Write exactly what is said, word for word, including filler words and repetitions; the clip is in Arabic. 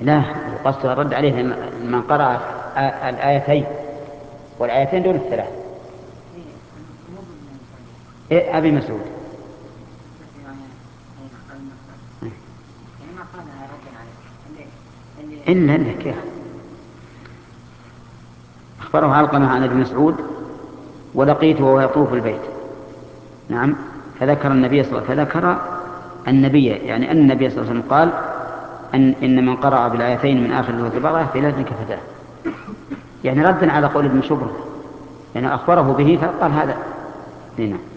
لا، القصد الرد عليه من قرأ الآيتين، والآيتين دون الثلاث. إيه أبي مسعود إلا إلا كيف أخبره علقمة عن ابن مسعود ولقيته وهو يطوف البيت. نعم، فذكر النبي صلى الله عليه وسلم فذكر النبي، يعني أن النبي صلى الله عليه وسلم قال أن إن من قرأ بالآيتين من آخر سورة البقرة في ليلة كفتاه، يعني ردا على قول ابن شبر، يعني أخبره به فقال هذا. هنا